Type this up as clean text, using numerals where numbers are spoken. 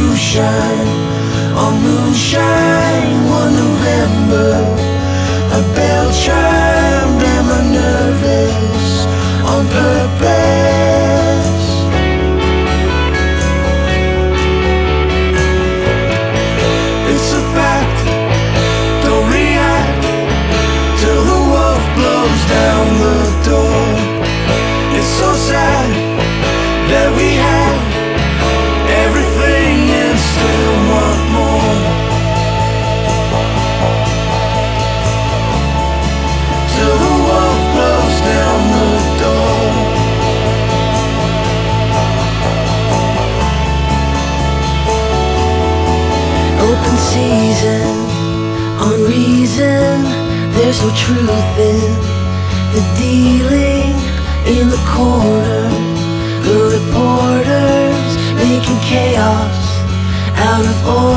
to shine on moonshine. One November, a bell chimed. Am I nervous on purpose? It's a fact, don't react till the wolf blows down the door. It's so sad that we had everything and still want more. Till the wolf blows down the door. Open season, on reason, there's no truth in the dealing in the corner. The reporters making chaos out of order.